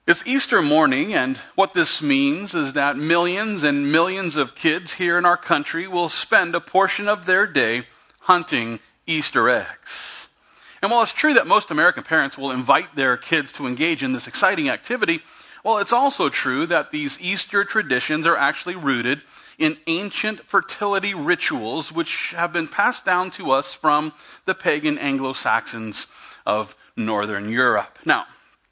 It's Easter morning, and what this means is that millions and millions of kids here in our country will spend a portion of their day hunting Easter eggs. And while it's true that most American parents will invite their kids to engage in this exciting activity, well, it's also true that these Easter traditions are actually rooted in ancient fertility rituals which have been passed down to us from the pagan Anglo-Saxons of Northern Europe. Now,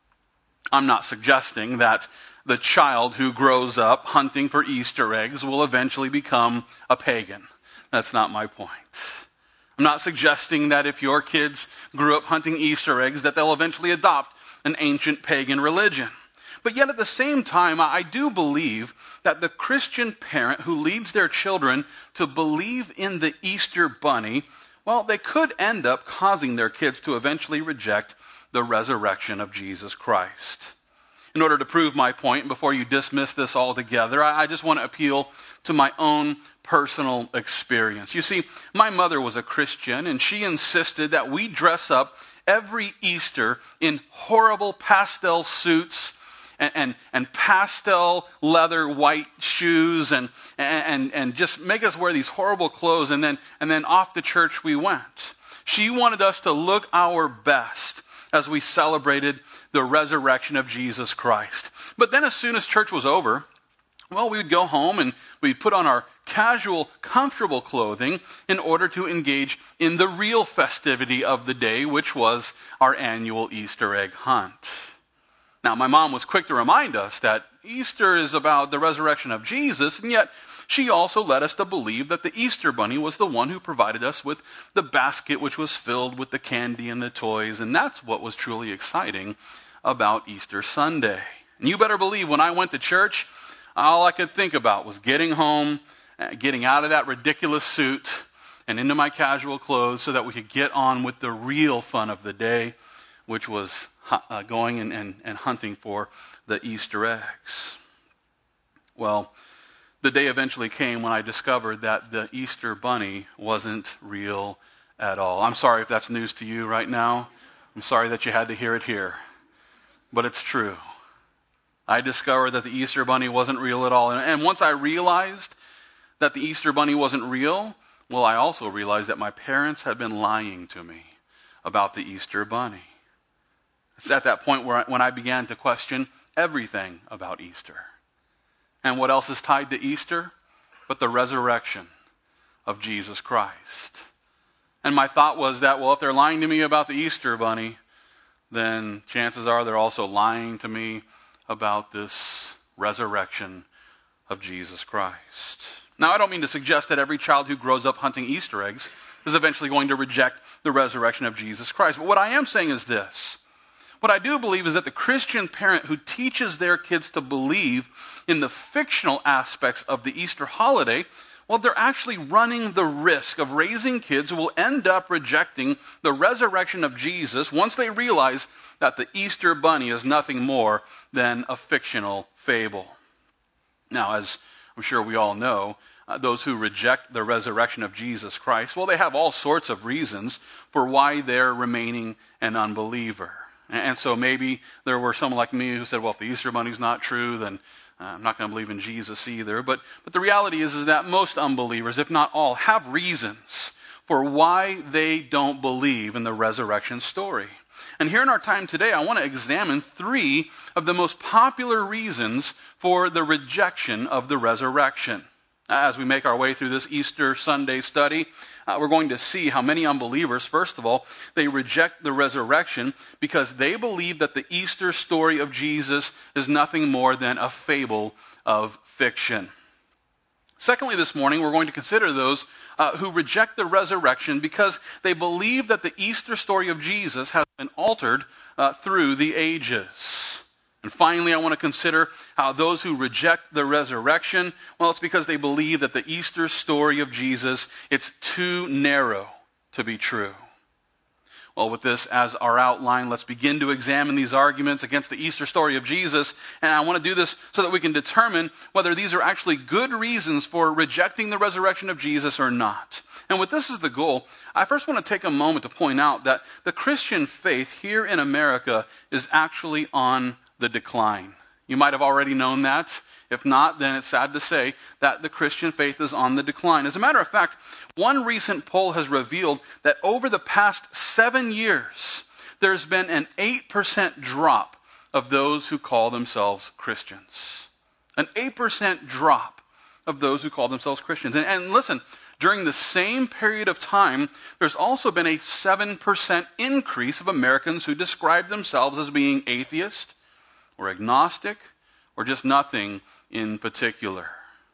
I'm not suggesting that the child who grows up hunting for Easter eggs will eventually become a pagan. That's not my point. I'm not suggesting that if your kids grew up hunting Easter eggs that they'll eventually adopt an ancient pagan religion. But yet at the same time, I do believe that the Christian parent who leads their children to believe in the Easter bunny, well, they could end up causing their kids to eventually reject the resurrection of Jesus Christ. In order to prove my point, before you dismiss this altogether, I just want to appeal to my own personal experience. You see, my mother was a Christian, and she insisted that we dress up every Easter in horrible pastel suits and pastel leather white shoes and just make us wear these horrible clothes, and then off to church we went. She wanted us to look our best as we celebrated the resurrection of Jesus Christ. But then as soon as church was over, well, we would go home and we'd put on our casual, comfortable clothing in order to engage in the real festivity of the day, which was our annual Easter egg hunt. Now, my mom was quick to remind us that Easter is about the resurrection of Jesus, and yet she also led us to believe that the Easter bunny was the one who provided us with the basket which was filled with the candy and the toys, and that's what was truly exciting about Easter Sunday. And you better believe when I went to church, all I could think about was getting home, getting out of that ridiculous suit and into my casual clothes so that we could get on with the real fun of the day, which was going and hunting for the Easter eggs. Well, the day eventually came when I discovered that the Easter bunny wasn't real at all. I'm sorry if that's news to you right now. I'm sorry that you had to hear it here. But it's true. I discovered that the Easter bunny wasn't real at all. And once I realized that the Easter bunny wasn't real, well, I also realized that my parents had been lying to me about the Easter bunny. It's at that point when I began to question everything about Easter. And what else is tied to Easter but the resurrection of Jesus Christ? And my thought was that, well, if they're lying to me about the Easter bunny, then chances are they're also lying to me about this resurrection of Jesus Christ. Now, I don't mean to suggest that every child who grows up hunting Easter eggs is eventually going to reject the resurrection of Jesus Christ. But what I am saying is this. What I do believe is that the Christian parent who teaches their kids to believe in the fictional aspects of the Easter holiday, well, they're actually running the risk of raising kids who will end up rejecting the resurrection of Jesus once they realize that the Easter bunny is nothing more than a fictional fable. Now, as I'm sure we all know, those who reject the resurrection of Jesus Christ, well, they have all sorts of reasons for why they're remaining an unbeliever. And so maybe there were someone like me who said, well, if the Easter bunny's not true, then I'm not going to believe in Jesus either. But the reality is that most unbelievers, if not all, have reasons for why they don't believe in the resurrection story. And here in our time today, I want to examine 3 of the most popular reasons for the rejection of the resurrection. As we make our way through this Easter Sunday study, we're going to see how many unbelievers, first of all, they reject the resurrection because they believe that the Easter story of Jesus is nothing more than a fable of fiction. Secondly, this morning, we're going to consider those who reject the resurrection because they believe that the Easter story of Jesus has been altered through the ages. And finally, I want to consider how those who reject the resurrection, well, it's because they believe that the Easter story of Jesus, it's too narrow to be true. Well, with this as our outline, let's begin to examine these arguments against the Easter story of Jesus. And I want to do this so that we can determine whether these are actually good reasons for rejecting the resurrection of Jesus or not. And with this as the goal, I first want to take a moment to point out that the Christian faith here in America is actually on the decline. You might have already known that. If not, then it's sad to say that the Christian faith is on the decline. As a matter of fact, one recent poll has revealed that over the past 7 years, there's been an 8% drop of those who call themselves Christians. An 8% drop of those who call themselves Christians. And listen, during the same period of time, there's also been a 7% increase of Americans who describe themselves as being atheist or agnostic or just nothing in particular.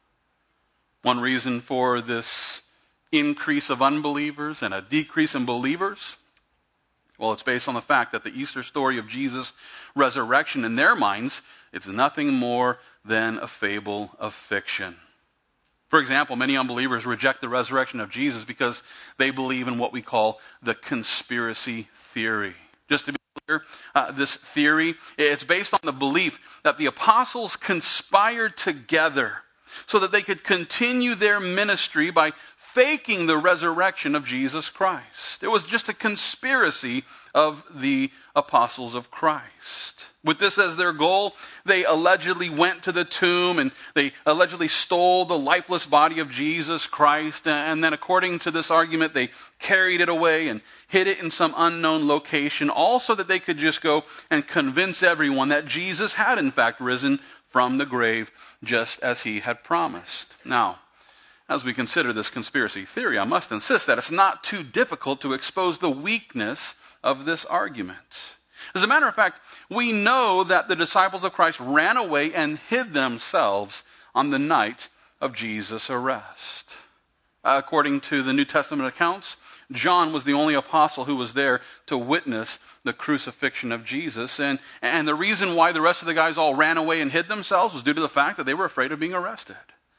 One reason for this increase of unbelievers and a decrease in believers, well, it's based on the fact that the Easter story of Jesus' resurrection, in their minds, it's nothing more than a fable of fiction. For example, many unbelievers reject the resurrection of Jesus because they believe in what we call the conspiracy theory. Just to be clear, this theory, it's based on the belief that the apostles conspired together so that they could continue their ministry by faking the resurrection of Jesus Christ. It was just a conspiracy of the apostles of Christ. With this as their goal, they allegedly went to the tomb and they allegedly stole the lifeless body of Jesus Christ. And then according to this argument, they carried it away and hid it in some unknown location, all so that they could just go and convince everyone that Jesus had in fact risen from the grave just as he had promised. Now, as we consider this conspiracy theory, I must insist that it's not too difficult to expose the weakness of this argument. As a matter of fact, we know that the disciples of Christ ran away and hid themselves on the night of Jesus' arrest. According to the New Testament accounts, John was the only apostle who was there to witness the crucifixion of Jesus. And the reason why the rest of the guys all ran away and hid themselves was due to the fact that they were afraid of being arrested.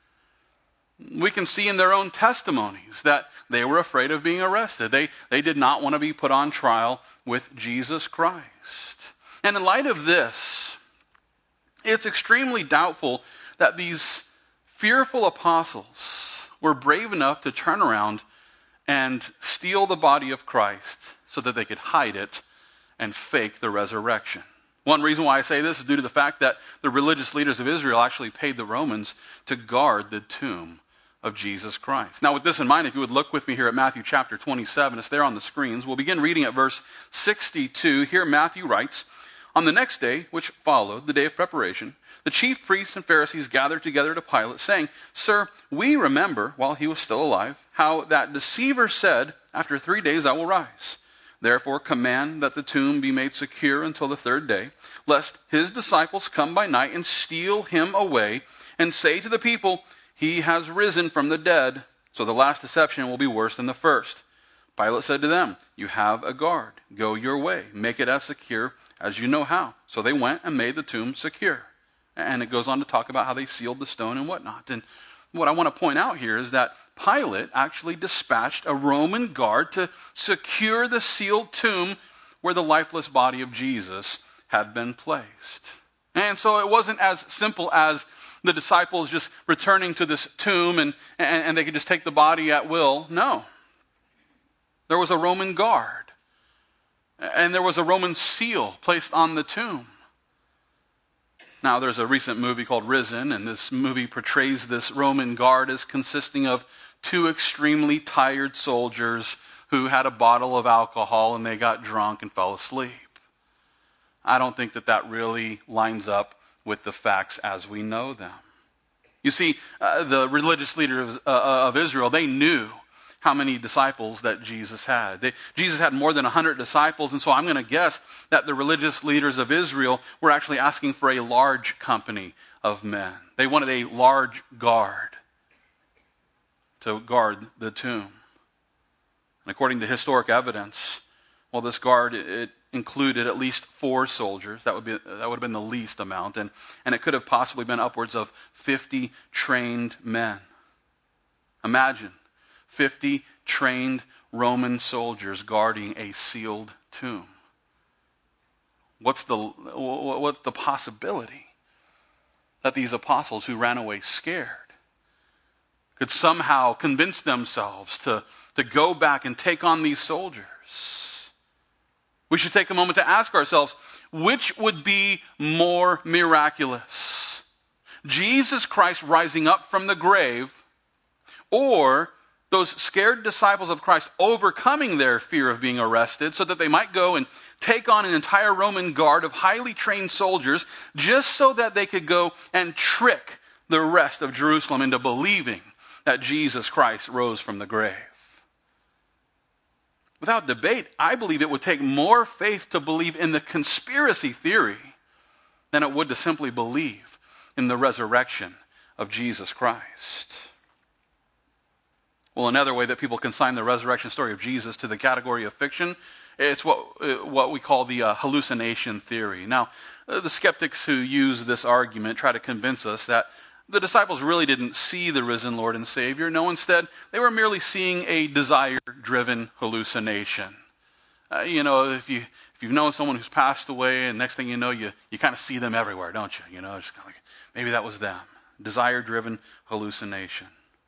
We can see in their own testimonies that they were afraid of being arrested. They did not want to be put on trial with Jesus Christ. And in light of this, it's extremely doubtful that these fearful apostles were brave enough to turn around and steal the body of Christ so that they could hide it and fake the resurrection. One reason why I say this is due to the fact that the religious leaders of Israel actually paid the Romans to guard the tomb of Jesus Christ. Now, with this in mind, if you would look with me here at Matthew chapter 27, it's there on the screens. We'll begin reading at verse 62. Here Matthew writes, "On the next day, which followed, the day of preparation, the chief priests and Pharisees gathered together to Pilate, saying, 'Sir, we remember, while he was still alive, how that deceiver said, after 3 days I will rise. Therefore command that the tomb be made secure until the third day, lest his disciples come by night and steal him away, and say to the people, he has risen from the dead, so the last deception will be worse than the first.' Pilate said to them, 'You have a guard. Go your way. Make it as secure as you know how.' So they went and made the tomb secure." And it goes on to talk about how they sealed the stone and whatnot. And what I want to point out here is that Pilate actually dispatched a Roman guard to secure the sealed tomb where the lifeless body of Jesus had been placed. And so it wasn't as simple as the disciples just returning to this tomb and they could just take the body at will. No. There was a Roman guard. And there was a Roman seal placed on the tomb. Now, there's a recent movie called Risen, and this movie portrays this Roman guard as consisting of two extremely tired soldiers who had a bottle of alcohol and they got drunk and fell asleep. I don't think that really lines up with the facts as we know them. You see, the religious leaders of Israel, they knew how many disciples that Jesus had. Jesus had more than 100 disciples, and so I'm going to guess that the religious leaders of Israel were actually asking for a large company of men. They wanted a large guard to guard the tomb. And according to historic evidence, well, this guard, it included at least 4 soldiers. That would have been the least amount, and it could have possibly been upwards of 50 trained men. Imagine 50 trained Roman soldiers guarding a sealed tomb. What's the possibility that these apostles who ran away scared could somehow convince themselves to go back and take on these soldiers? We should take a moment to ask ourselves, which would be more miraculous? Jesus Christ rising up from the grave, or those scared disciples of Christ overcoming their fear of being arrested so that they might go and take on an entire Roman guard of highly trained soldiers just so that they could go and trick the rest of Jerusalem into believing that Jesus Christ rose from the grave. Without debate, I believe it would take more faith to believe in the conspiracy theory than it would to simply believe in the resurrection of Jesus Christ. Well, another way that people consign the resurrection story of Jesus to the category of fiction, it's what we call the hallucination theory. Now, the skeptics who use this argument try to convince us that the disciples really didn't see the risen Lord and Savior. No, instead, they were merely seeing a desire-driven hallucination. If you've known someone who's passed away, and next thing you know, you kind of see them everywhere, don't you? Just kind of like, maybe that was them. Desire-driven hallucination.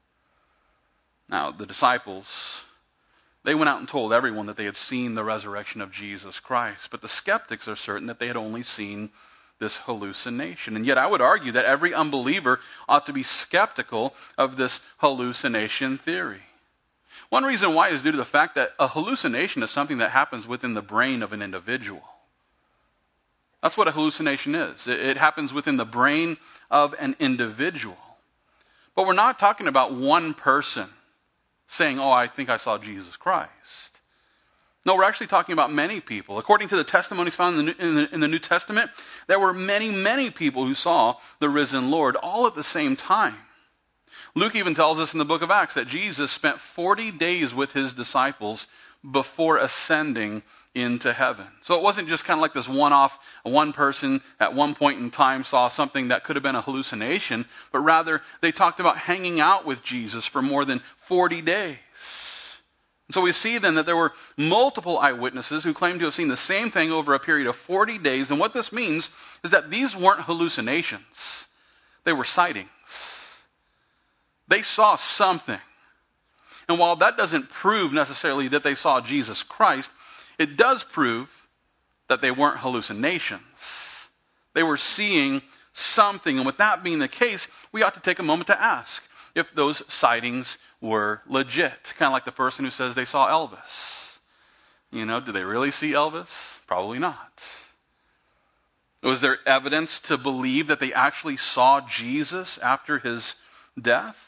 Now, the disciples, they went out and told everyone that they had seen the resurrection of Jesus Christ. But the skeptics are certain that they had only seen this hallucination. And yet I would argue that every unbeliever ought to be skeptical of this hallucination theory. One reason why is due to the fact that a hallucination is something that happens within the brain of an individual. That's what a hallucination is. It happens within the brain of an individual. But we're not talking about one person saying, oh, I think I saw Jesus Christ. No, we're actually talking about many people. According to the testimonies found in the New Testament, there were many, many people who saw the risen Lord all at the same time. Luke even tells us in the book of Acts that Jesus spent 40 days with his disciples before ascending into heaven. So it wasn't just kind of like this one-off, one person at one point in time saw something that could have been a hallucination, but rather they talked about hanging out with Jesus for more than 40 days. And so we see then that there were multiple eyewitnesses who claimed to have seen the same thing over a period of 40 days. And what this means is that these weren't hallucinations. They were sightings. They saw something. And while that doesn't prove necessarily that they saw Jesus Christ, it does prove that they weren't hallucinations. They were seeing something. And with that being the case, we ought to take a moment to ask if those sightings were legit. Kind of like the person who says they saw Elvis. Did they really see Elvis? Probably not. Was there evidence to believe that they actually saw Jesus after his death?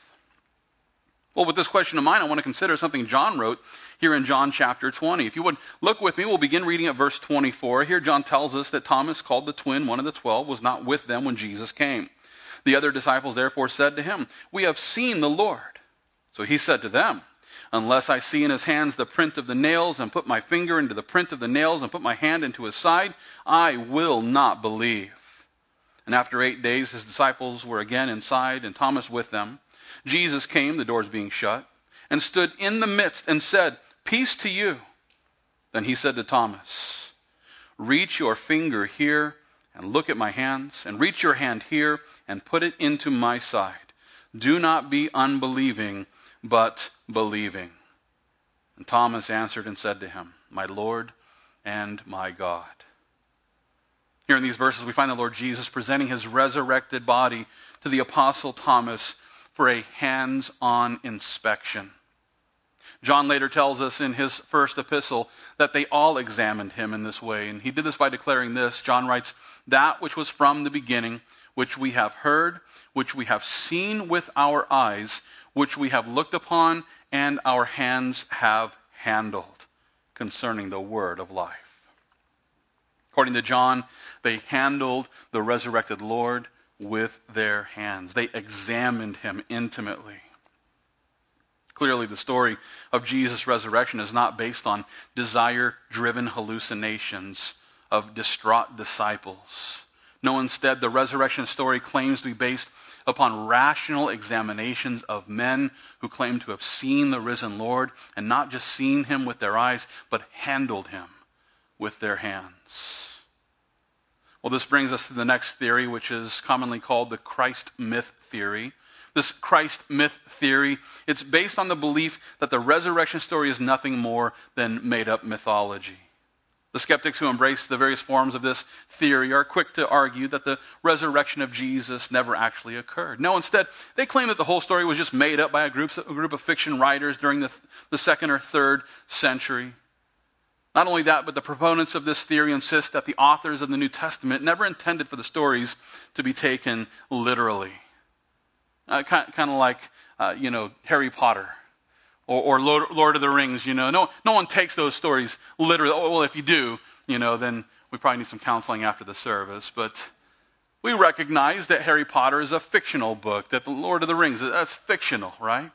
Well, with this question in mind, I want to consider something John wrote here in John chapter 20. If you would look with me, we'll begin reading at verse 24. Here John tells us that Thomas, called the twin, one of the 12, was not with them when Jesus came. The other disciples therefore said to him, "We have seen the Lord." So he said to them, "Unless I see in his hands the print of the nails, and put my finger into the print of the nails, and put my hand into his side, I will not believe." And after 8 days his disciples were again inside, and Thomas with them. Jesus came, the doors being shut, and stood in the midst and said, "Peace to you." Then he said to Thomas, "Reach your finger here and look at my hands, and reach your hand here and put it into my side. Do not be unbelieving, but believing." And Thomas answered and said to him, "My Lord and my God." Here in these verses, we find the Lord Jesus presenting his resurrected body to the Apostle Thomas for a hands-on inspection. John later tells us in his first epistle that they all examined him in this way. And he did this by declaring this. John writes, "That which was from the beginning, which we have heard, which we have seen with our eyes, which we have looked upon, and our hands have handled, concerning the word of life." According to John, they handled the resurrected Lord with their hands. They examined him intimately. Clearly, the story of Jesus' resurrection is not based on desire-driven hallucinations of distraught disciples. No, instead, the resurrection story claims to be based upon rational examinations of men who claim to have seen the risen Lord, and not just seen him with their eyes, but handled him with their hands. Well, this brings us to the next theory, which is commonly called the Christ myth theory. This Christ myth theory, it's based on the belief that the resurrection story is nothing more than made-up mythology. The skeptics who embrace the various forms of this theory are quick to argue that the resurrection of Jesus never actually occurred. No, instead, they claim that the whole story was just made up by a group of fiction writers during the second or third century. Not only that, but the proponents of this theory insist that the authors of the New Testament never intended for the stories to be taken literally. Kind of like, Harry Potter. Or Lord of the Rings, No one takes those stories literally. Oh, well, if you do, then we probably need some counseling after the service. But we recognize that Harry Potter is a fictional book, that the Lord of the Rings, that's fictional, right?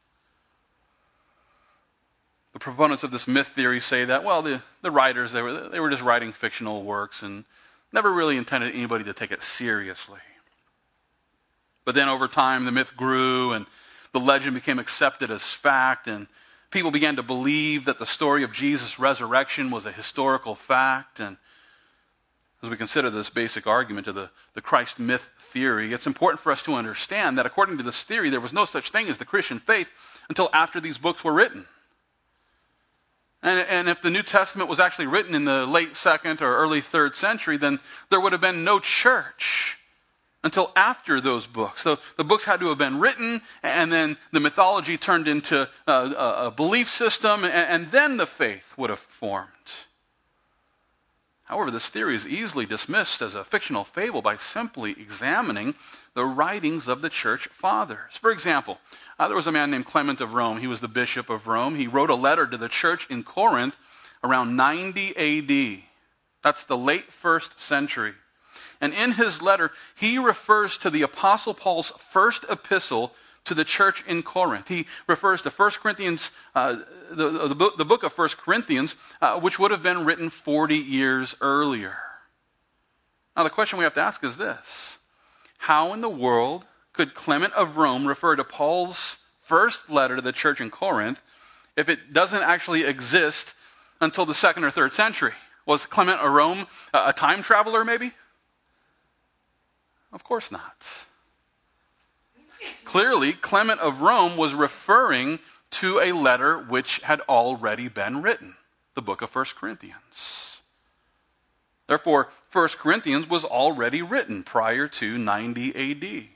The proponents of this myth theory say that, well, the writers, they were just writing fictional works and never really intended anybody to take it seriously. But then over time, the myth grew and the legend became accepted as fact, and people began to believe that the story of Jesus' resurrection was a historical fact. And as we consider this basic argument of the Christ myth theory, it's important for us to understand that according to this theory, there was no such thing as the Christian faith until after these books were written. And if the New Testament was actually written in the late 2nd or early 3rd century, then there would have been no church until after those books. So the books had to have been written, and then the mythology turned into a belief system, and then the faith would have formed. However, this theory is easily dismissed as a fictional fable by simply examining the writings of the church fathers. For example, there was a man named Clement of Rome. He was the bishop of Rome. He wrote a letter to the church in Corinth around 90 AD. That's the late 1st century. And in his letter, he refers to the Apostle Paul's first epistle to the church in Corinth. He refers to 1 Corinthians, the book of 1 Corinthians, which would have been written 40 years earlier. Now the question we have to ask is this: how in the world could Clement of Rome refer to Paul's first letter to the church in Corinth if it doesn't actually exist until the 2nd or 3rd century? Was Clement of Rome a time traveler maybe? Of course not. Clearly, Clement of Rome was referring to a letter which had already been written, the book of 1 Corinthians. Therefore, 1 Corinthians was already written prior to 90 AD.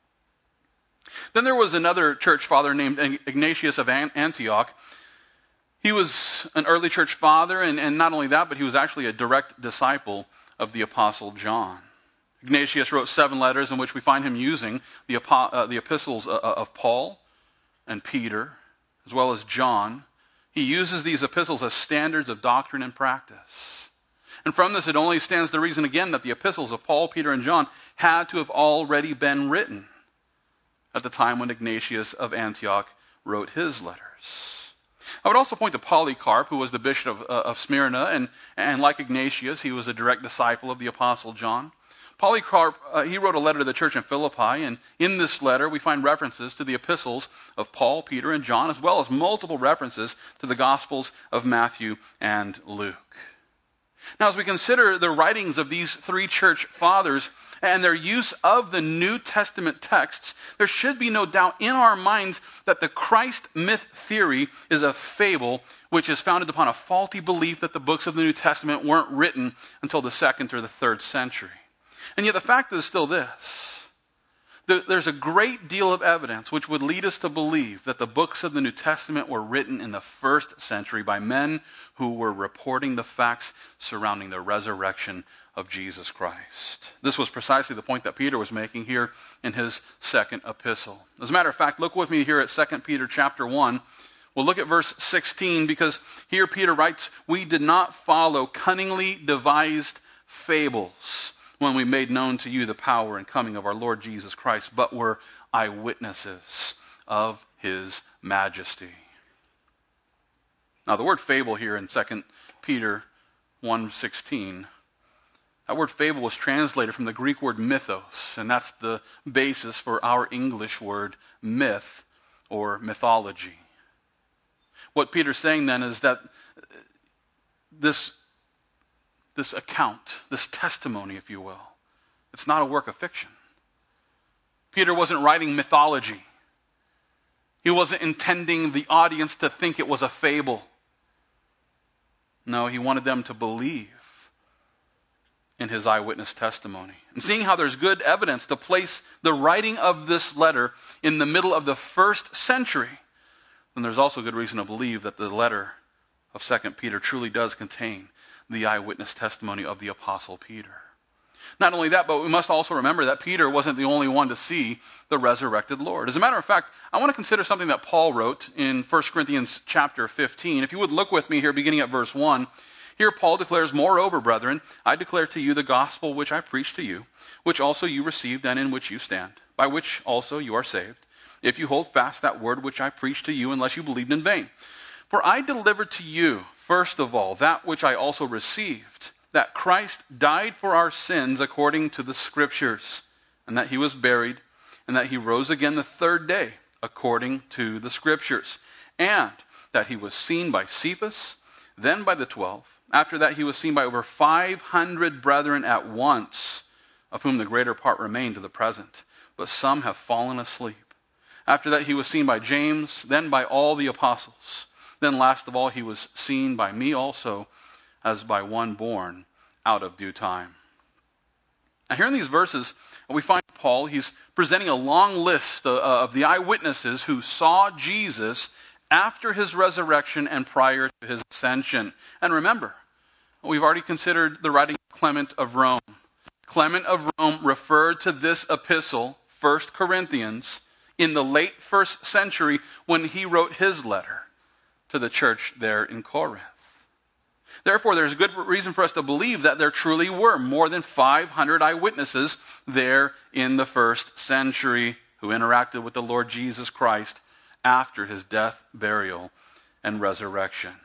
Then there was another church father named Ignatius of Antioch. He was an early church father, and not only that, but he was actually a direct disciple of the Apostle John. Ignatius wrote 7 letters in which we find him using the epistles of Paul and Peter, as well as John. He uses these epistles as standards of doctrine and practice. And from this, it only stands to reason again that the epistles of Paul, Peter, and John had to have already been written at the time when Ignatius of Antioch wrote his letters. I would also point to Polycarp, who was the bishop of Smyrna, and like Ignatius, he was a direct disciple of the Apostle John. Polycarp, he wrote a letter to the church in Philippi, and in this letter we find references to the epistles of Paul, Peter, and John, as well as multiple references to the Gospels of Matthew and Luke. Now, as we consider the writings of these 3 church fathers and their use of the New Testament texts, there should be no doubt in our minds that the Christ myth theory is a fable which is founded upon a faulty belief that the books of the New Testament weren't written until the 2nd or the 3rd century. And yet the fact is still this: there's a great deal of evidence which would lead us to believe that the books of the New Testament were written in the 1st century by men who were reporting the facts surrounding the resurrection of Jesus Christ. This was precisely the point that Peter was making here in his 2nd epistle. As a matter of fact, look with me here at 2 Peter chapter 1. We'll look at verse 16, because here Peter writes, "We did not follow cunningly devised fables when we made known to you the power and coming of our Lord Jesus Christ, but were eyewitnesses of his majesty." Now, the word fable here in 2 Peter 1:16, that word fable was translated from the Greek word mythos, and that's the basis for our English word myth or mythology. What Peter's saying then is that this account, this testimony, if you will, it's not a work of fiction. Peter wasn't writing mythology. He wasn't intending the audience to think it was a fable. No, he wanted them to believe in his eyewitness testimony. And seeing how there's good evidence to place the writing of this letter in the middle of the first century, then there's also good reason to believe that the letter of 2 Peter truly does contain the eyewitness testimony of the Apostle Peter. Not only that, but we must also remember that Peter wasn't the only one to see the resurrected Lord. As a matter of fact, I want to consider something that Paul wrote in 1 Corinthians chapter 15. If you would look with me here, beginning at verse 1, here Paul declares, "Moreover, brethren, I declare to you the gospel which I preached to you, which also you received and in which you stand, by which also you are saved, if you hold fast that word which I preached to you, unless you believed in vain. For I delivered to you, first of all, that which I also received, that Christ died for our sins according to the Scriptures, and that he was buried, and that he rose again the third day according to the Scriptures, and that he was seen by Cephas, then by the 12. After that he was seen by over 500 brethren at once, of whom the greater part remain to the present, but some have fallen asleep. After that he was seen by James, then by all the apostles. Then last of all he was seen by me also, as by one born out of due time." Now here in these verses, we find Paul, he's presenting a long list of the eyewitnesses who saw Jesus after his resurrection and prior to his ascension. And remember, we've already considered the writing of Clement of Rome. Clement of Rome referred to this epistle, 1 Corinthians, in the late 1st century when he wrote his letter to the church there in Corinth. Therefore, there's good reason for us to believe that there truly were more than 500 eyewitnesses there in the 1st century who interacted with the Lord Jesus Christ after his death, burial, and resurrection.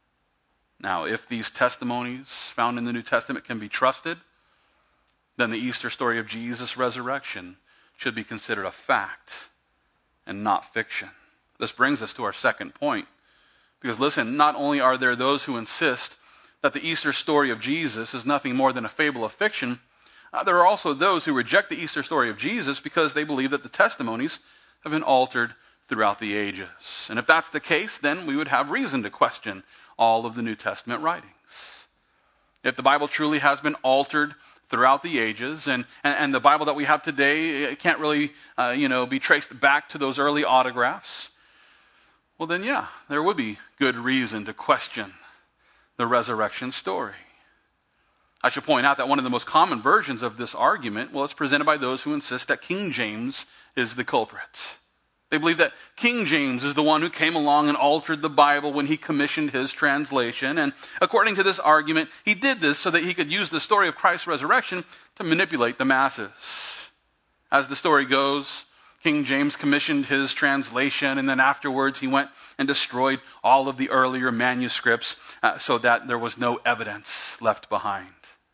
Now, if these testimonies found in the New Testament can be trusted, then the Easter story of Jesus' resurrection should be considered a fact and not fiction. This brings us to our second point. Because listen, not only are there those who insist that the Easter story of Jesus is nothing more than a fable of fiction, there are also those who reject the Easter story of Jesus because they believe that the testimonies have been altered throughout the ages. And if that's the case, then we would have reason to question all of the New Testament writings. If the Bible truly has been altered throughout the ages, and the Bible that we have today it can't really be traced back to those early autographs, well then yeah, there would be good reason to question the resurrection story. I should point out that one of the most common versions of this argument, well, it's presented by those who insist that King James is the culprit. They believe that King James is the one who came along and altered the Bible when he commissioned his translation. And according to this argument, he did this so that he could use the story of Christ's resurrection to manipulate the masses. As the story goes, King James commissioned his translation, and then afterwards he went and destroyed all of the earlier manuscripts so that there was no evidence left behind.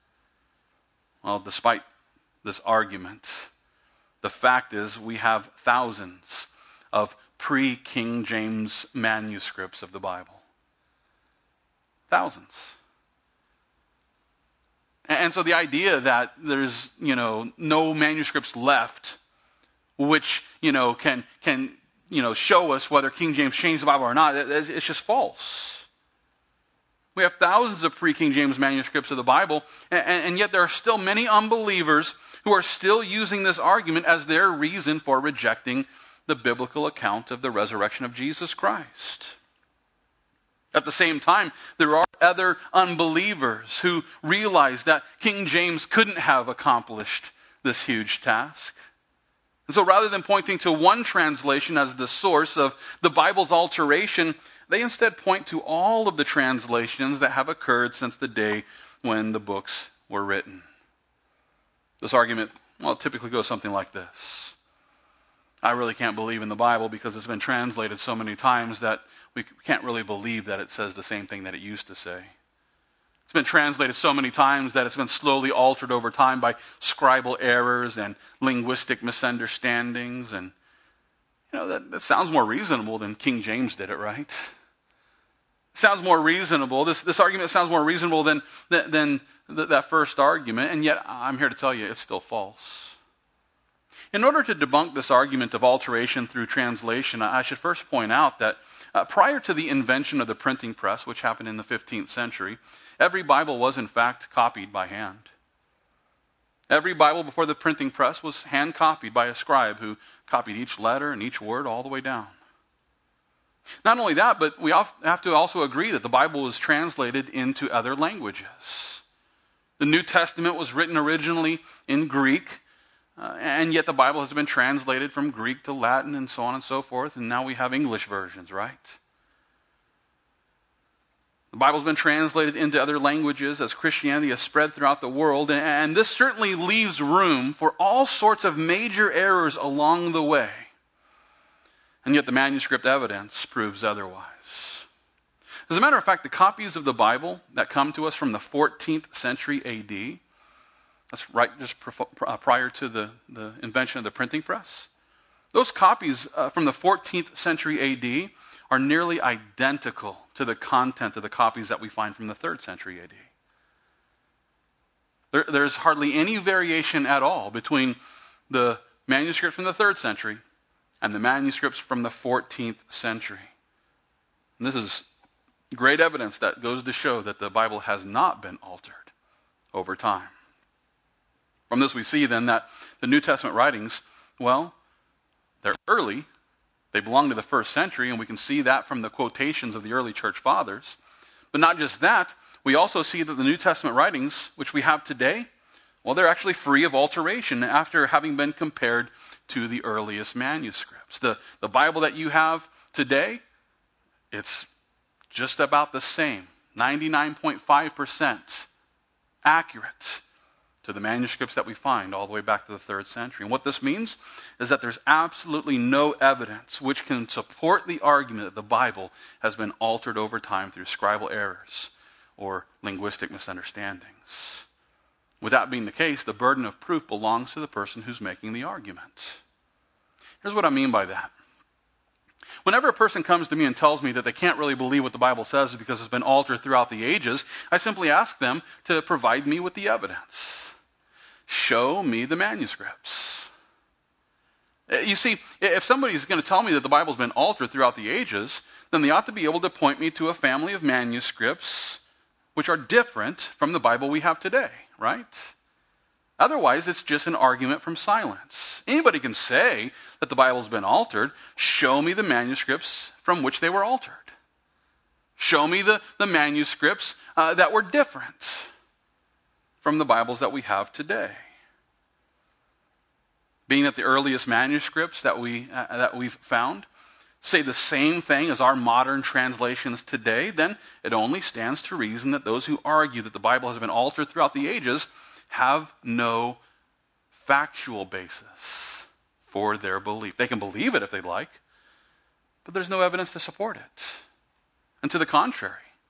Well, despite this argument, the fact is we have thousands of pre-King James manuscripts of the Bible. Thousands. And so the idea that there's, no manuscripts left which, can show us whether King James changed the Bible or not, it's just false. We have thousands of pre-King James manuscripts of the Bible, and yet there are still many unbelievers who are still using this argument as their reason for rejecting the biblical account of the resurrection of Jesus Christ. At the same time, there are other unbelievers who realize that King James couldn't have accomplished this huge task. And so rather than pointing to one translation as the source of the Bible's alteration, they instead point to all of the translations that have occurred since the day when the books were written. This argument, typically goes something like this. I really can't believe in the Bible because it's been translated so many times that we can't really believe that it says the same thing that it used to say. It's been translated so many times that it's been slowly altered over time by scribal errors and linguistic misunderstandings. And, that sounds more reasonable than King James did it, right? Sounds more reasonable. This argument sounds more reasonable than that first argument, and yet I'm here to tell you it's still false. In order to debunk this argument of alteration through translation, I should first point out that prior to the invention of the printing press, which happened in the 15th century, every Bible was in fact copied by hand. Every Bible before the printing press was hand copied by a scribe who copied each letter and each word all the way down. Not only that, but we have to also agree that the Bible was translated into other languages. The New Testament was written originally in Greek, and yet the Bible has been translated from Greek to Latin and so on and so forth, and now we have English versions, right? The Bible's been translated into other languages as Christianity has spread throughout the world, and this certainly leaves room for all sorts of major errors along the way. And yet the manuscript evidence proves otherwise. As a matter of fact, the copies of the Bible that come to us from the 14th century AD, that's right just prior to the invention of the printing press, those copies from the 14th century AD are nearly identical to the content of the copies that we find from the 3rd century AD. There's hardly any variation at all between the manuscripts from the 3rd century and the manuscripts from the 14th century. And this is great evidence that goes to show that the Bible has not been altered over time. From this we see then that the New Testament writings, well, they're early. They belong to the 1st century, and we can see that from the quotations of the early church fathers. But not just that, we also see that the New Testament writings, which we have today, well, they're actually free of alteration after having been compared to the earliest manuscripts. The Bible that you have today, it's just about the same, 99.5% accurate to the manuscripts that we find all the way back to the 3rd century. And what this means is that there's absolutely no evidence which can support the argument that the Bible has been altered over time through scribal errors or linguistic misunderstandings. With that being the case, the burden of proof belongs to the person who's making the argument. Here's what I mean by that. Whenever a person comes to me and tells me that they can't really believe what the Bible says because it's been altered throughout the ages, I simply ask them to provide me with the evidence. Show me the manuscripts. You see, if somebody's going to tell me that the Bible's been altered throughout the ages, then they ought to be able to point me to a family of manuscripts which are different from the Bible we have today, right? Otherwise, it's just an argument from silence. Anybody can say that the Bible's been altered. Show me the manuscripts from which they were altered. Show me the manuscripts that were different from the Bibles that we have today. Being that the earliest manuscripts that we've found say the same thing as our modern translations today, then it only stands to reason that those who argue that the Bible has been altered throughout the ages have no factual basis for their belief. They can believe it if they'd like, but there's no evidence to support it. And to the contrary,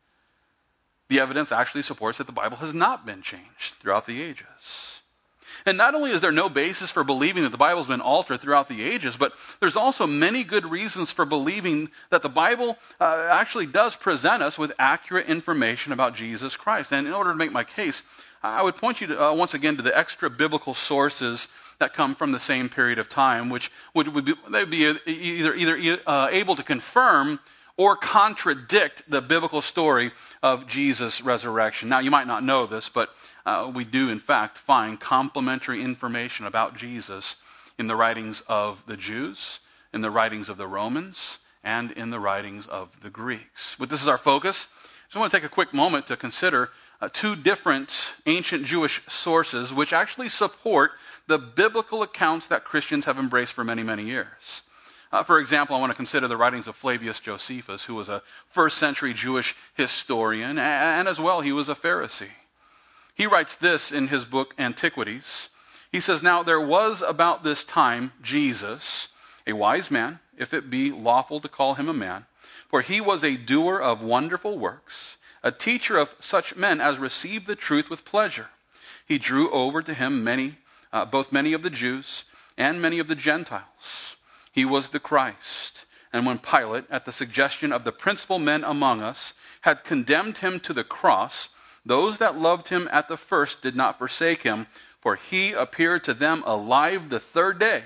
the evidence actually supports that the Bible has not been changed throughout the ages. And not only is there no basis for believing that the Bible has been altered throughout the ages, but there's also many good reasons for believing that the Bible actually does present us with accurate information about Jesus Christ. And in order to make my case, I would point you to, once again to the extra biblical sources that come from the same period of time, which would be either able to confirm or contradict the biblical story of Jesus' resurrection. Now, you might not know this, but we do, in fact, find complementary information about Jesus in the writings of the Jews, in the writings of the Romans, and in the writings of the Greeks. With this as our focus, I just want to take a quick moment to consider two different ancient Jewish sources which actually support the biblical accounts that Christians have embraced for many, many years. For example, I want to consider the writings of Flavius Josephus, who was a 1st century Jewish historian, and as well he was a Pharisee. He writes this in his book Antiquities. He says, "Now there was about this time Jesus, a wise man, if it be lawful to call him a man, for he was a doer of wonderful works, a teacher of such men as received the truth with pleasure. He drew over to him both many of the Jews and many of the Gentiles. He was the Christ. And when Pilate, at the suggestion of the principal men among us, had condemned him to the cross, those that loved him at the first did not forsake him, for he appeared to them alive the 3rd day,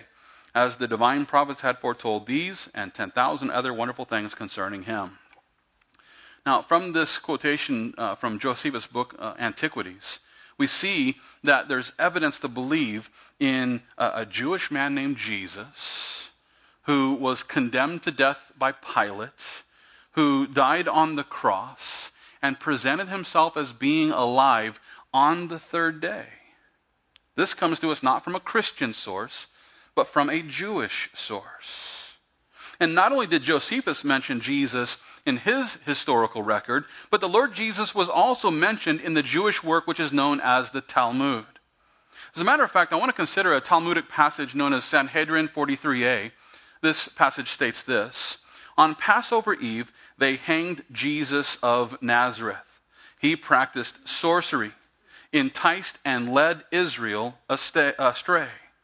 as the divine prophets had foretold these and 10,000 other wonderful things concerning him. Now, from this quotation from Josephus' book, Antiquities, we see that there's evidence to believe in a Jewish man named Jesus, who was condemned to death by Pilate, who died on the cross, and presented himself as being alive on the third day. This comes to us not from a Christian source, but from a Jewish source. And not only did Josephus mention Jesus in his historical record, but the Lord Jesus was also mentioned in the Jewish work which is known as the Talmud. As a matter of fact, I want to consider a Talmudic passage known as Sanhedrin 43a. This passage states this: on Passover Eve, they hanged Jesus of Nazareth. He practiced sorcery, enticed and led Israel astray.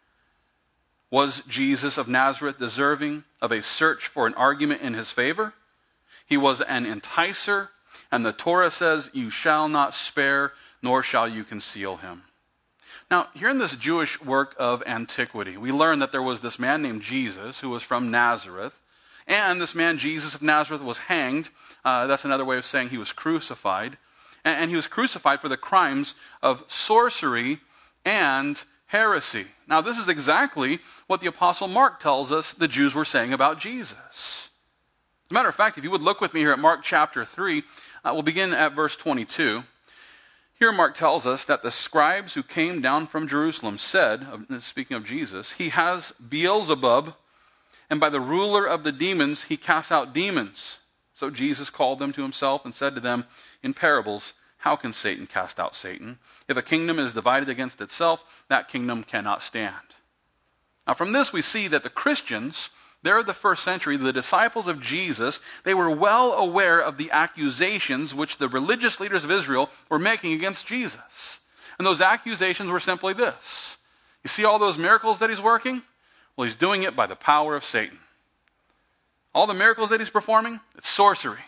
Was Jesus of Nazareth deserving of a search for an argument in his favor? He was an enticer, and the Torah says, "You shall not spare, nor shall you conceal him." Now, here in this Jewish work of antiquity, we learn that there was this man named Jesus who was from Nazareth, and this man Jesus of Nazareth was hanged. That's another way of saying he was crucified. And he was crucified for the crimes of sorcery and heresy. Now, this is exactly what the Apostle Mark tells us the Jews were saying about Jesus. As a matter of fact, if you would look with me here at Mark chapter 3, we'll begin at verse 22. Here Mark tells us that the scribes who came down from Jerusalem said, speaking of Jesus, "He has Beelzebub, and by the ruler of the demons he casts out demons." So Jesus called them to himself and said to them in parables, "How can Satan cast out Satan? If a kingdom is divided against itself, that kingdom cannot stand." Now from this we see that the Christians, they're the first century, the disciples of Jesus, they were well aware of the accusations which the religious leaders of Israel were making against Jesus. And those accusations were simply this: you see all those miracles that he's working? Well, he's doing it by the power of Satan. All the miracles that he's performing, it's sorcery.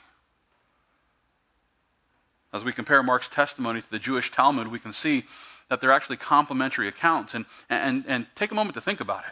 As we compare Mark's testimony to the Jewish Talmud, we can see that they're actually complementary accounts. And take a moment to think about it.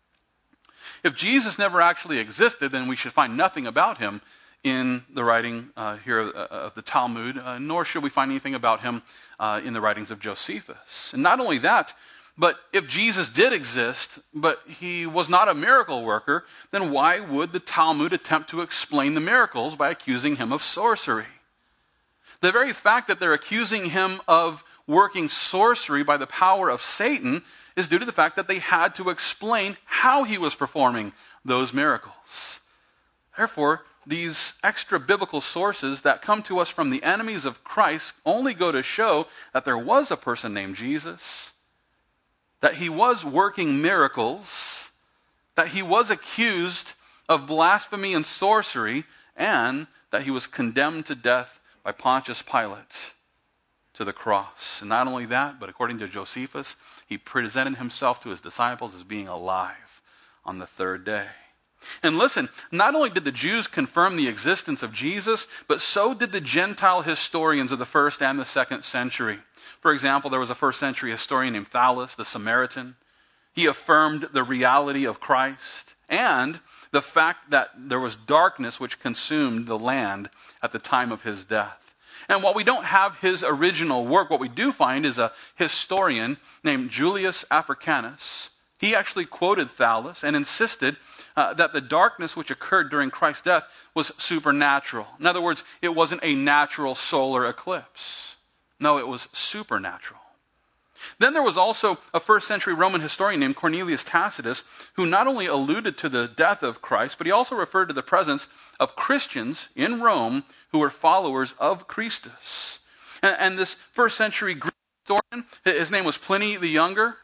If Jesus never actually existed, then we should find nothing about him in the writing here of the Talmud, nor should we find anything about him in the writings of Josephus. And not only that, but if Jesus did exist, but he was not a miracle worker, then why would the Talmud attempt to explain the miracles by accusing him of sorcery? The very fact that they're accusing him of working sorcery by the power of Satan is due to the fact that they had to explain how he was performing those miracles. Therefore, these extra biblical sources that come to us from the enemies of Christ only go to show that there was a person named Jesus, that he was working miracles, that he was accused of blasphemy and sorcery, and that he was condemned to death by Pontius Pilate to the cross. And not only that, but according to Josephus, he presented himself to his disciples as being alive on the third day. And listen, not only did the Jews confirm the existence of Jesus, but so did the Gentile historians of the first and the second century. For example, there was a first century historian named Thallus, the Samaritan. He affirmed the reality of Christ and the fact that there was darkness which consumed the land at the time of his death. And while we don't have his original work, what we do find is a historian named Julius Africanus. He actually quoted Thallus and insisted that the darkness which occurred during Christ's death was supernatural. In other words, it wasn't a natural solar eclipse. No, it was supernatural. Then there was also a first century Roman historian named Cornelius Tacitus, who not only alluded to the death of Christ, but he also referred to the presence of Christians in Rome who were followers of Christus. And this first century Greek historian, his name was Pliny the Younger.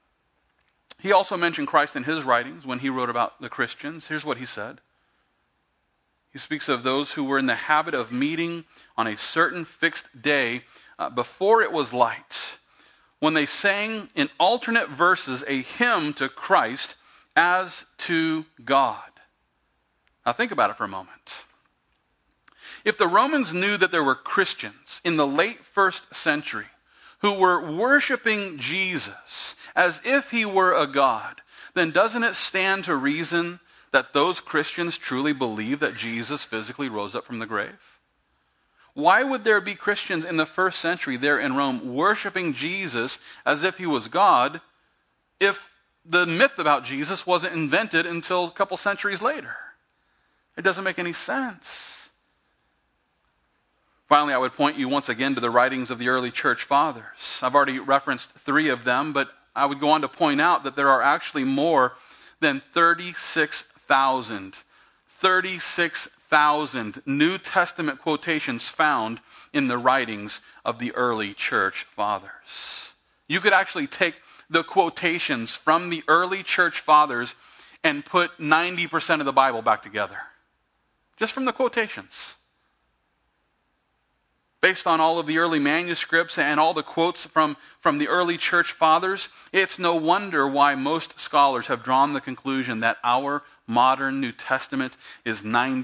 He also mentioned Christ in his writings when he wrote about the Christians. Here's what he said. He speaks of those who were in the habit of meeting on a certain fixed day before it was light, when they sang in alternate verses a hymn to Christ as to God. Now think about it for a moment. If the Romans knew that there were Christians in the late first century who were worshiping Jesus as if he were a god, then doesn't it stand to reason that those Christians truly believe that Jesus physically rose up from the grave? Why would there be Christians in the first century there in Rome worshiping Jesus as if he was God if the myth about Jesus wasn't invented until a couple centuries later? It doesn't make any sense. Finally, I would point you once again to the writings of the early church fathers. I've already referenced 3 of them, but I would go on to point out that there are actually more than 36,000 New Testament quotations found in the writings of the early church fathers. You could actually take the quotations from the early church fathers and put 90% of the Bible back together. Just from the quotations. Based on all of the early manuscripts and all the quotes from the early church fathers, it's no wonder why most scholars have drawn the conclusion that our modern New Testament is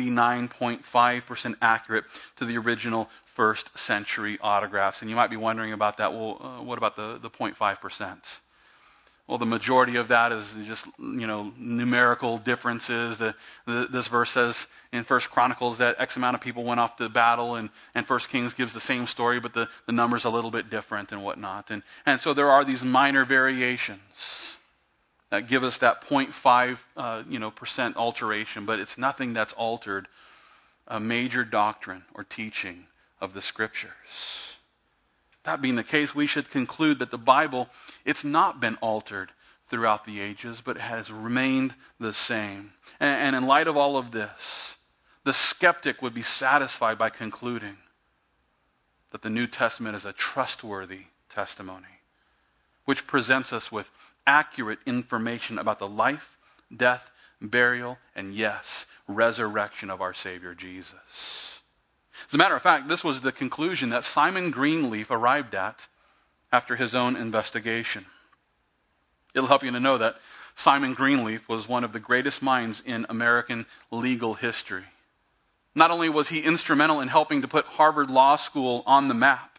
99.5% accurate to the original first century autographs. And you might be wondering about that. Well, what about the 0.5%? Well, the majority of that is just, numerical differences. This verse says in 1 Chronicles that X amount of people went off to battle, and 1 Kings gives the same story, but the number's a little bit different and whatnot. And so there are these minor variations that give us that 0.5 percent alteration, but it's nothing that's altered a major doctrine or teaching of the Scriptures. That being the case, we should conclude that the Bible, it's not been altered throughout the ages, but has remained the same. And in light of all of this, the skeptic would be satisfied by concluding that the New Testament is a trustworthy testimony, which presents us with accurate information about the life, death, burial, and yes, resurrection of our Savior Jesus. As a matter of fact, this was the conclusion that Simon Greenleaf arrived at after his own investigation. It'll help you to know that Simon Greenleaf was one of the greatest minds in American legal history. Not only was he instrumental in helping to put Harvard Law School on the map,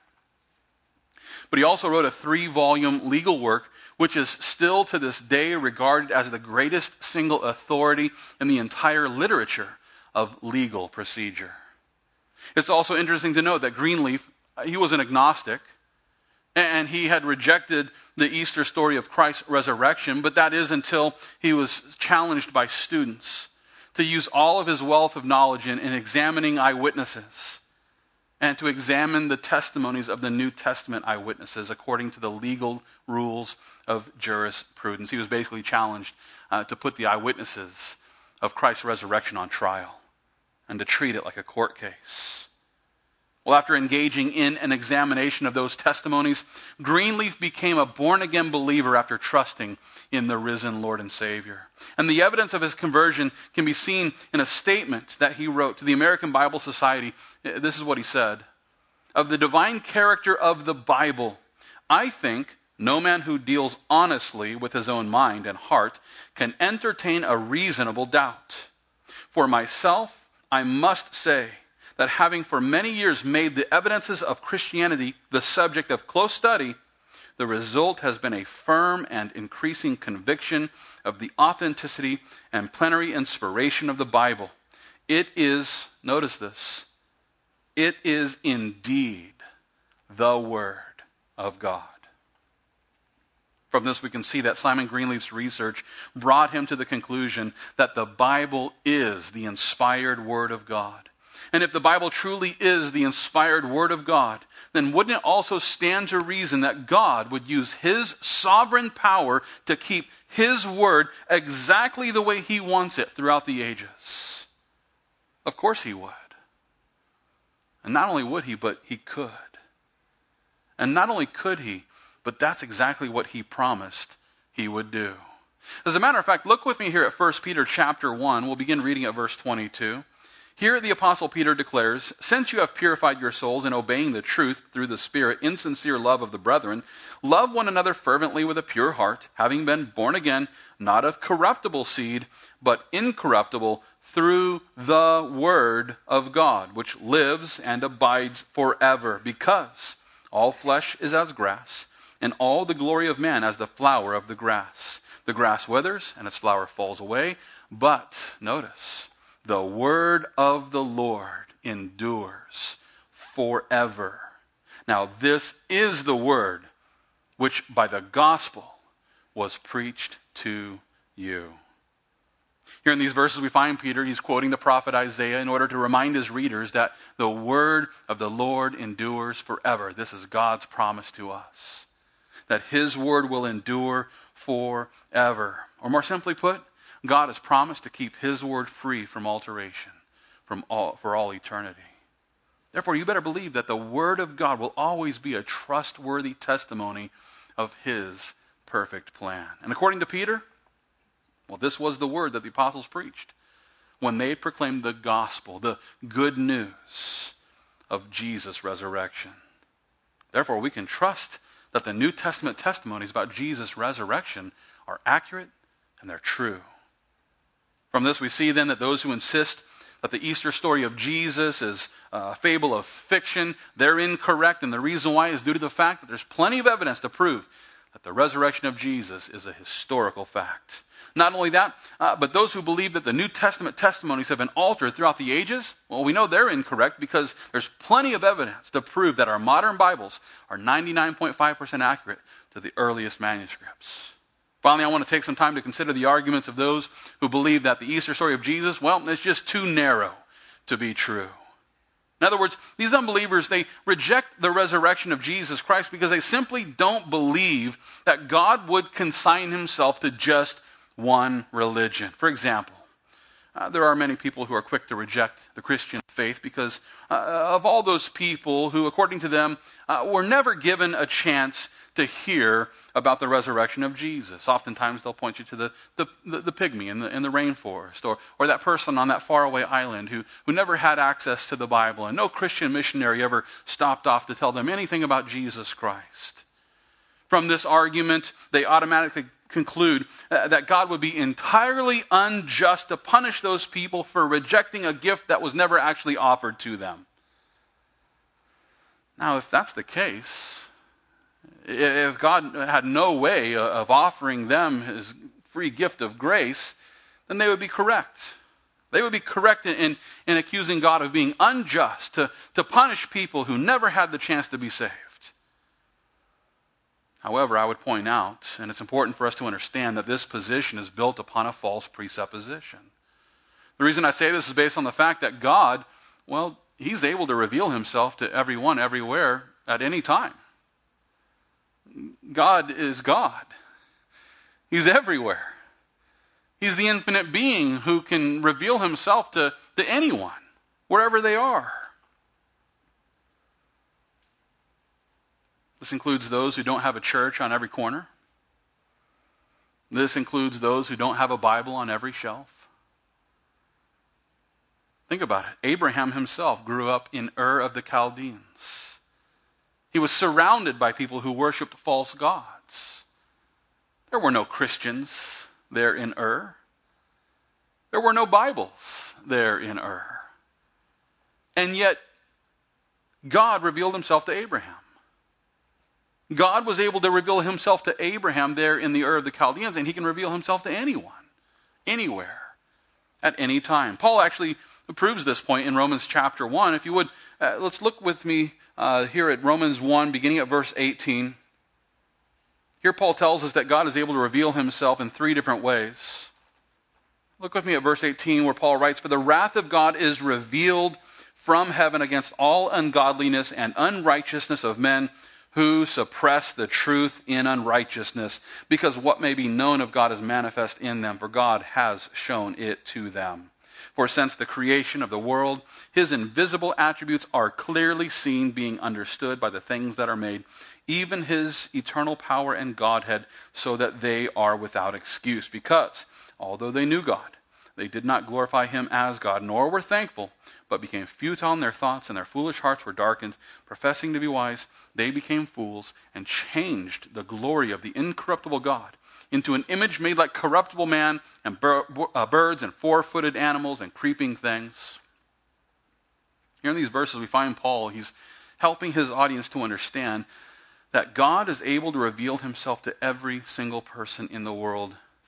but he also wrote a 3-volume legal work which is still to this day regarded as the greatest single authority in the entire literature of legal procedure. It's also interesting to note that Greenleaf, he was an agnostic, and he had rejected the Easter story of Christ's resurrection, but that is until he was challenged by students to use all of his wealth of knowledge in examining eyewitnesses and to examine the testimonies of the New Testament eyewitnesses according to the legal rules of jurisprudence. He was basically challenged to put the eyewitnesses of Christ's resurrection on trial and to treat it like a court case. Well, after engaging in an examination of those testimonies, Greenleaf became a born-again believer after trusting in the risen Lord and Savior. And the evidence of his conversion can be seen in a statement that he wrote to the American Bible Society. This is what he said: "Of the divine character of the Bible, I think no man who deals honestly with his own mind and heart can entertain a reasonable doubt. For myself, I must say that having for many years made the evidences of Christianity the subject of close study, the result has been a firm and increasing conviction of the authenticity and plenary inspiration of the Bible. It is," notice this, "it is indeed the Word of God." From this we can see that Simon Greenleaf's research brought him to the conclusion that the Bible is the inspired Word of God. And if the Bible truly is the inspired Word of God, then wouldn't it also stand to reason that God would use His sovereign power to keep His Word exactly the way He wants it throughout the ages? Of course He would. And not only would He, but He could. And not only could He, but that's exactly what He promised He would do. As a matter of fact, look with me here at 1 Peter chapter 1. We'll begin reading at verse 22. Here the Apostle Peter declares, "Since you have purified your souls in obeying the truth through the Spirit in sincere love of the brethren, love one another fervently with a pure heart, having been born again, not of corruptible seed, but incorruptible, through the Word of God, which lives and abides forever. Because all flesh is as grass, and all the glory of man as the flower of the grass. The grass withers and its flower falls away, but, notice, the word of the Lord endures forever. Now this is the word which by the gospel was preached to you. Here in these verses we find Peter, he's quoting the prophet Isaiah in order to remind his readers that the word of the Lord endures forever. This is God's promise to us, that his word will endure forever. Or more simply put, God has promised to keep his word free from alteration for all eternity. Therefore, you better believe that the word of God will always be a trustworthy testimony of his perfect plan. And according to Peter, well, this was the word that the apostles preached when they proclaimed the gospel, the good news of Jesus' resurrection. Therefore, we can trust that the New Testament testimonies about Jesus' resurrection are accurate and they're true. From this, we see then that those who insist that the Easter story of Jesus is a fable of fiction, they're incorrect, and the reason why is due to the fact that there's plenty of evidence to prove that the resurrection of Jesus is a historical fact. Not only that, but those who believe that the New Testament testimonies have been altered throughout the ages, well, we know they're incorrect because there's plenty of evidence to prove that our modern Bibles are 99.5% accurate to the earliest manuscripts. Finally, I want to take some time to consider the arguments of those who believe that the Easter story of Jesus, well, it's just too narrow to be true. In other words, these unbelievers, they reject the resurrection of Jesus Christ because they simply don't believe that God would consign himself to just one religion. For example, there are many people who are quick to reject the Christian faith because of all those people who, according to them, were never given a chance to hear about the resurrection of Jesus. Oftentimes they'll point you to the pygmy in the rainforest, or that person on that faraway island who never had access to the Bible, and no Christian missionary ever stopped off to tell them anything about Jesus Christ. From this argument, they automatically conclude that God would be entirely unjust to punish those people for rejecting a gift that was never actually offered to them. Now, if that's the case, if God had no way of offering them his free gift of grace, then they would be correct. They would be correct in accusing God of being unjust to punish people who never had the chance to be saved. However, I would point out, and it's important for us to understand, that this position is built upon a false presupposition. The reason I say this is based on the fact that God, well, he's able to reveal himself to everyone, everywhere, at any time. God is God. He's everywhere. He's the infinite being who can reveal himself to anyone, wherever they are. This includes those who don't have a church on every corner. This includes those who don't have a Bible on every shelf. Think about it. Abraham himself grew up in Ur of the Chaldeans. He was surrounded by people who worshipped false gods. There were no Christians there in Ur. There were no Bibles there in Ur. And yet, God revealed himself to Abraham. God was able to reveal himself to Abraham there in the Ur of the Chaldeans, and he can reveal himself to anyone, anywhere, at any time. Paul actually proves this point in Romans chapter 1. If you would, let's look with me here at Romans 1, beginning at verse 18. Here Paul tells us that God is able to reveal himself in three different ways. Look with me at verse 18 where Paul writes, "For the wrath of God is revealed from heaven against all ungodliness and unrighteousness of men who suppress the truth in unrighteousness, because what may be known of God is manifest in them, for God has shown it to them. For since the creation of the world, his invisible attributes are clearly seen, being understood by the things that are made, even his eternal power and Godhead, so that they are without excuse. Because, although they knew God, they did not glorify him as God, nor were thankful, but became futile in their thoughts, and their foolish hearts were darkened. Professing to be wise, they became fools, and changed the glory of the incorruptible God into an image made like corruptible man, and birds, and four-footed animals, and creeping things." Here in these verses we find Paul, he's helping his audience to understand that God is able to reveal himself to every single person in the world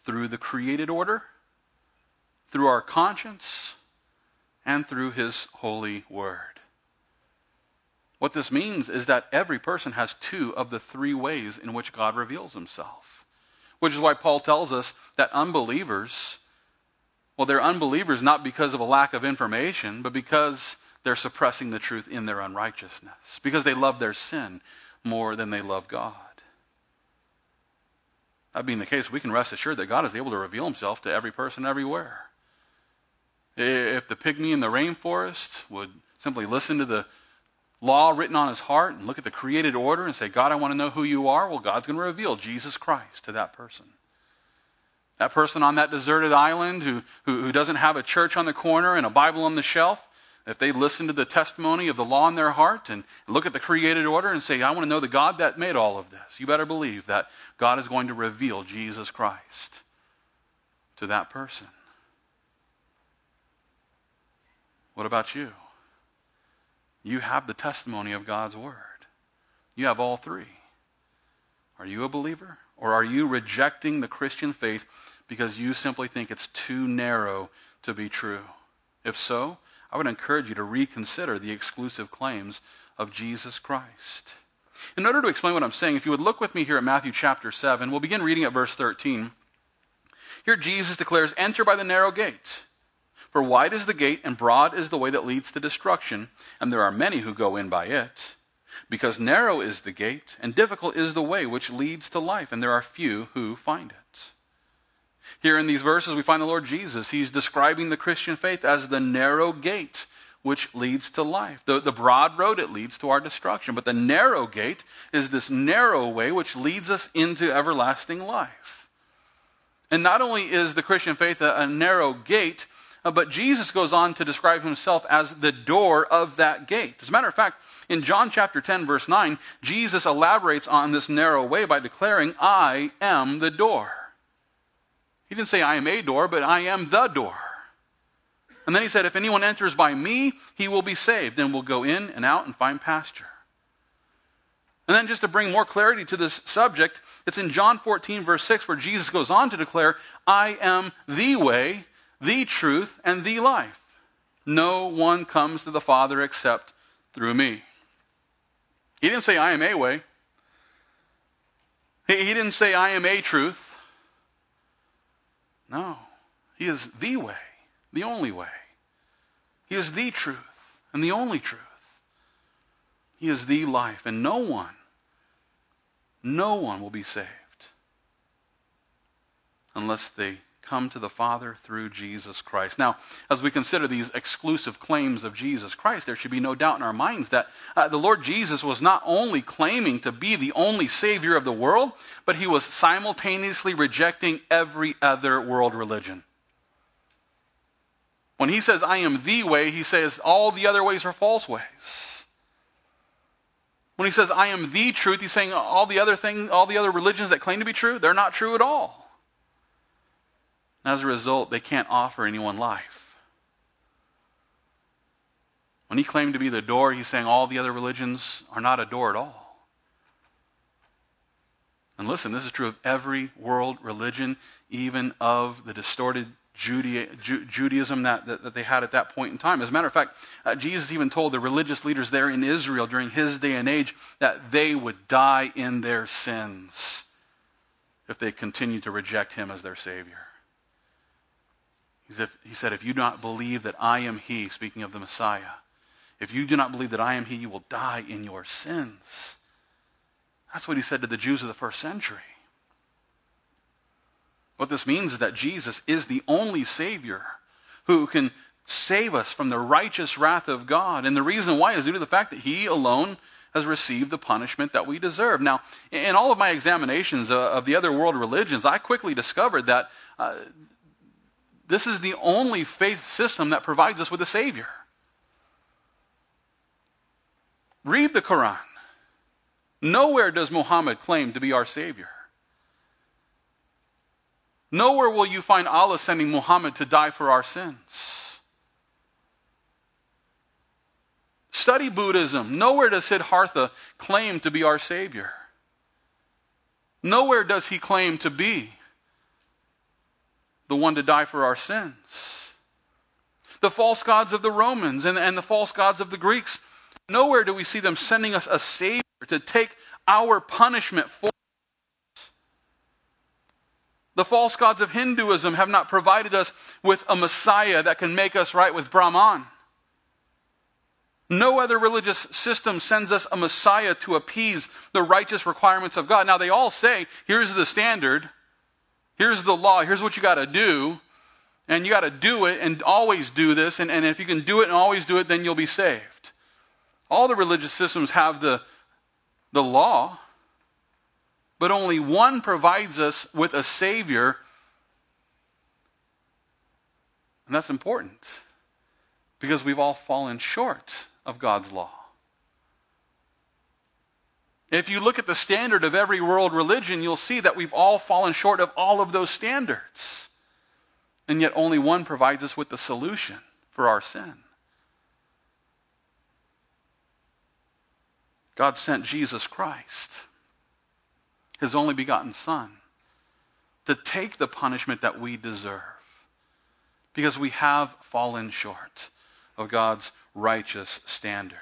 through the created order, through our conscience, and through His holy word. What this means is that every person has two of the three ways in which God reveals Himself. Which is why Paul tells us that unbelievers, well, they're unbelievers not because of a lack of information, but because they're suppressing the truth in their unrighteousness. Because they love their sin more than they love God. That being the case, we can rest assured that God is able to reveal Himself to every person everywhere. If the pygmy in the rainforest would simply listen to the law written on his heart and look at the created order and say, God, I want to know who you are, well, God's going to reveal Jesus Christ to that person. That person on that deserted island who doesn't have a church on the corner and a Bible on the shelf, if they listen to the testimony of the law in their heart and look at the created order and say, I want to know the God that made all of this, you better believe that God is going to reveal Jesus Christ to that person. What about you? You have the testimony of God's word. You have all three. Are you a believer? Or are you rejecting the Christian faith because you simply think it's too narrow to be true? If so, I would encourage you to reconsider the exclusive claims of Jesus Christ. In order to explain what I'm saying, if you would look with me here at Matthew chapter 7, we'll begin reading at verse 13. Here Jesus declares, enter by the narrow gate. For wide is the gate and broad is the way that leads to destruction, and there are many who go in by it. Because narrow is the gate and difficult is the way which leads to life, and there are few who find it. Here in these verses we find the Lord Jesus. He's describing the Christian faith as the narrow gate which leads to life. The broad road, it leads to our destruction. But the narrow gate is this narrow way which leads us into everlasting life. And not only is the Christian faith a narrow gate, but Jesus goes on to describe Himself as the door of that gate. As a matter of fact, in John chapter 10, verse 9, Jesus elaborates on this narrow way by declaring, I am the door. He didn't say I am a door, but I am the door. And then He said, if anyone enters by me, he will be saved and will go in and out and find pasture. And then just to bring more clarity to this subject, it's in John 14, verse 6, where Jesus goes on to declare, I am the way, the truth, and the life. No one comes to the Father except through me. He didn't say, I am a way. He didn't say, I am a truth. No. He is the way, the only way. He is the truth and the only truth. He is the life, and no one will be saved unless they come to the Father through Jesus Christ. Now, as we consider these exclusive claims of Jesus Christ, there should be no doubt in our minds that the Lord Jesus was not only claiming to be the only Savior of the world, but He was simultaneously rejecting every other world religion. When He says, I am the way, He says all the other ways are false ways. When He says, I am the truth, He's saying all the other religions that claim to be true, they're not true at all. As a result, they can't offer anyone life. When He claimed to be the door, He's saying all the other religions are not a door at all. And listen, this is true of every world religion, even of the distorted Judaism that they had at that point in time. As a matter of fact, Jesus even told the religious leaders there in Israel during His day and age that they would die in their sins if they continued to reject Him as their Savior. He said, if you do not believe that I am He, speaking of the Messiah, if you do not believe that I am He, you will die in your sins. That's what He said to the Jews of the first century. What this means is that Jesus is the only Savior who can save us from the righteous wrath of God. And the reason why is due to the fact that He alone has received the punishment that we deserve. Now, in all of my examinations of the other world religions, I quickly discovered that this is the only faith system that provides us with a Savior. Read the Quran. Nowhere does Muhammad claim to be our Savior. Nowhere will you find Allah sending Muhammad to die for our sins. Study Buddhism. Nowhere does Siddhartha claim to be our Savior. Nowhere does he claim to be the one to die for our sins. The false gods of the Romans and the false gods of the Greeks, nowhere do we see them sending us a Savior to take our punishment for us. The false gods of Hinduism have not provided us with a Messiah that can make us right with Brahman. No other religious system sends us a Messiah to appease the righteous requirements of God. Now, they all say, here's the standard, here's the law, here's what you got to do, and you got to do it and always do this, and if you can do it and always do it, then you'll be saved. All the religious systems have the law, but only one provides us with a Savior, and that's important, because we've all fallen short of God's law. If you look at the standard of every world religion, you'll see that we've all fallen short of all of those standards. And yet only one provides us with the solution for our sin. God sent Jesus Christ, His only begotten Son, to take the punishment that we deserve, because we have fallen short of God's righteous standard.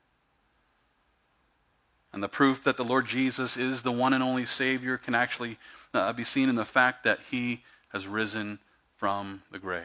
And the proof that the Lord Jesus is the one and only Savior can actually be seen in the fact that He has risen from the grave.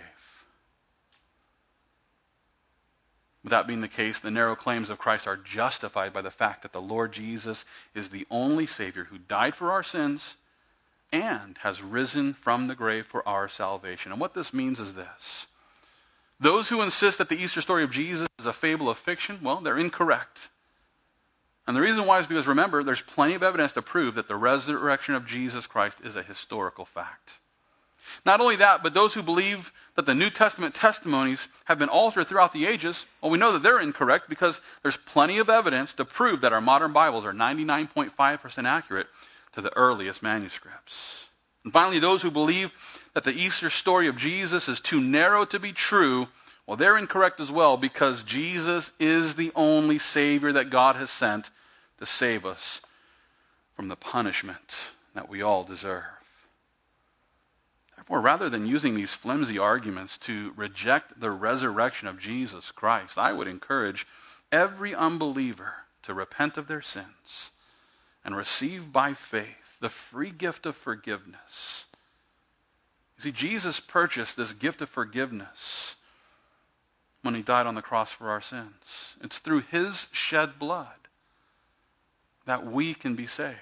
With that being the case, the narrow claims of Christ are justified by the fact that the Lord Jesus is the only Savior who died for our sins and has risen from the grave for our salvation. And what this means is this: those who insist that the Easter story of Jesus is a fable of fiction, well, they're incorrect. And the reason why is because, remember, there's plenty of evidence to prove that the resurrection of Jesus Christ is a historical fact. Not only that, but those who believe that the New Testament testimonies have been altered throughout the ages, well, we know that they're incorrect because there's plenty of evidence to prove that our modern Bibles are 99.5% accurate to the earliest manuscripts. And finally, those who believe that the Easter story of Jesus is too narrow to be true, well, they're incorrect as well, because Jesus is the only Savior that God has sent to save us from the punishment that we all deserve. Therefore, rather than using these flimsy arguments to reject the resurrection of Jesus Christ, I would encourage every unbeliever to repent of their sins and receive by faith the free gift of forgiveness. You see, Jesus purchased this gift of forgiveness when He died on the cross for our sins. It's through His shed blood that we can be saved.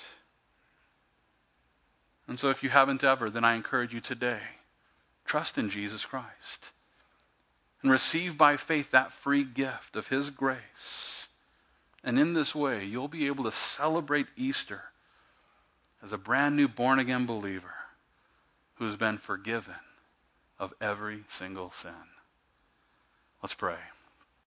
And so if you haven't ever, then I encourage you today, trust in Jesus Christ and receive by faith that free gift of His grace. And in this way, you'll be able to celebrate Easter as a brand new born-again believer who's been forgiven of every single sin. Let's pray.